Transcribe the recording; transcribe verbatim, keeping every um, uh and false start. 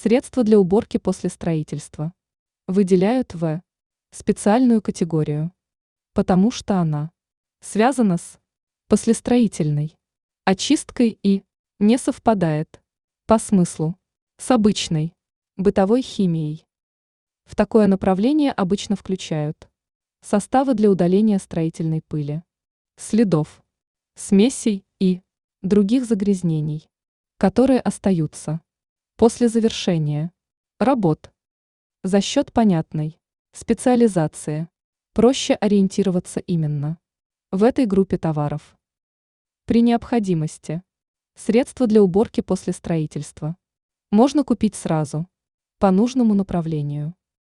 Средства для уборки после строительства выделяют в специальную категорию, потому что она связана с послестроительной очисткой и не совпадает по смыслу с обычной бытовой химией. В такое направление обычно включают составы для удаления строительной пыли, следов, смесей и других загрязнений, которые остаются после завершения работ. За счет понятной специализации проще ориентироваться именно в этой группе товаров. При необходимости средства для уборки после строительства можно купить сразу по нужному направлению.